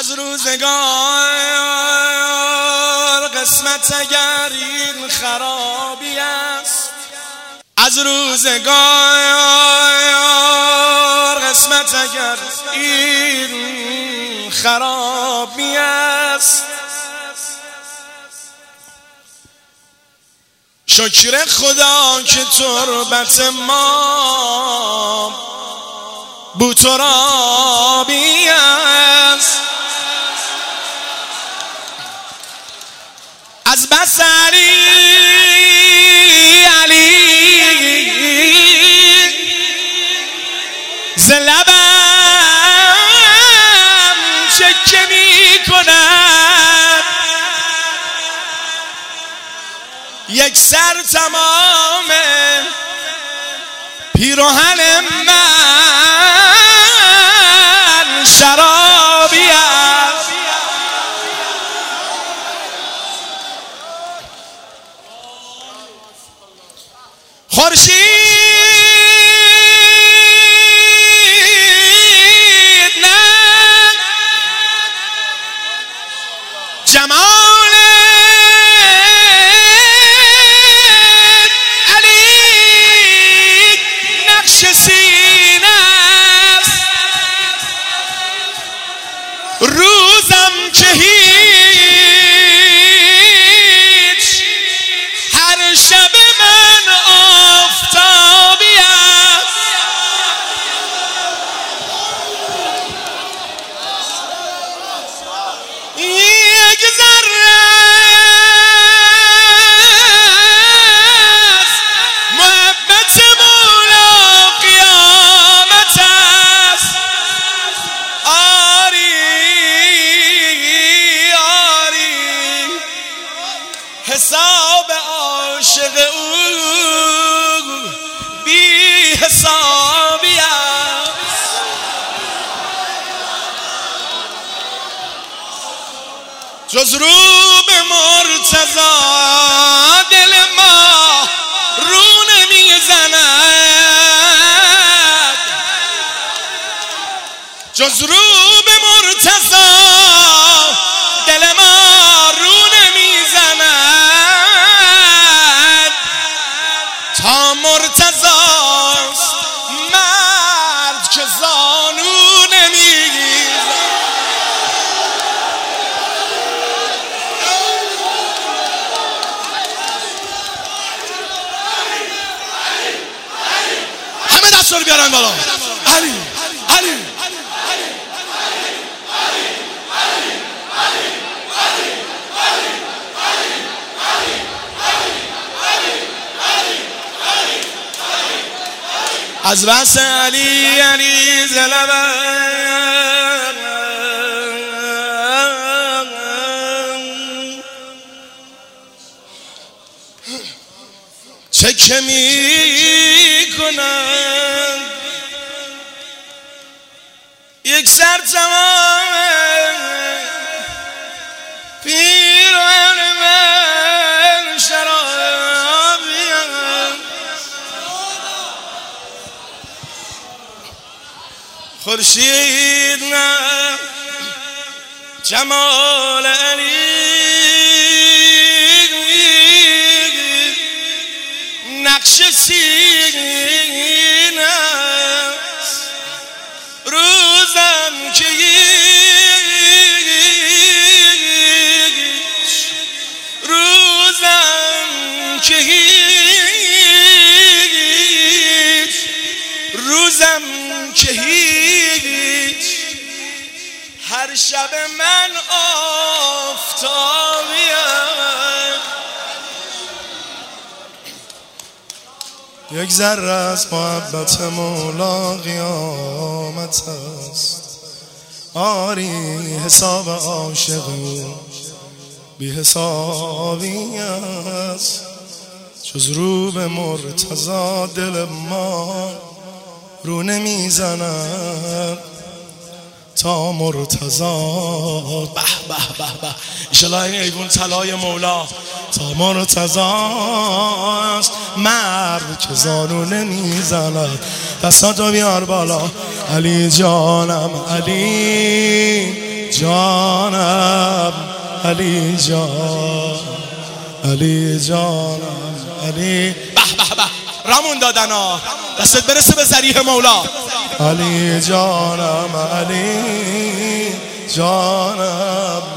از روزگار قسمت اگر این خرابی است، از روزگار قسمت اگر این خرابی است، شکر خدا که تربت ما بوترابی است. از بس علی ز لبم شکه می کند، یک سر تمام پیراهن من شرابی است. خورشید نه جمال علی نقش سینه است، روزم که هیچ هر شب من آفتابی است. یک ذره از محبت مولا قیامت است. آری آری حساب عاشق او بی حسابی است. جز رو به مرتضی دل ما رو نمیزند، جز رو به مرتضی دل ما رو نمیزند، تا مرتضاست مرد که زانو نمیگیرد. همه دست رو بیارن بالا. علی علی از بس علی ز لبم چکه می کنم، یک سر تمام پیراهن من شرابی است. خورشید نه جمال علی نقش سینه است، روزم که هیچ روزم که هیچ روزم که هیچ هر شب من آفتابی ام. یک ذره از محبت مولا قیامت است. آری حساب عاشق بی حسابی است. جز رو به مرتضی دل ما رو نمیزند، تا مرتضی به به به به انشالله این ایوون طلای مولا تا مرتضی است مرد که زانو نمیزند. دستاتو بیار بالا. علی جانم علی جانم علی جان، علی جانم علی. به به به رمون دادن ها، دستت برسه به ذریح مولا. علی جانم علی جانم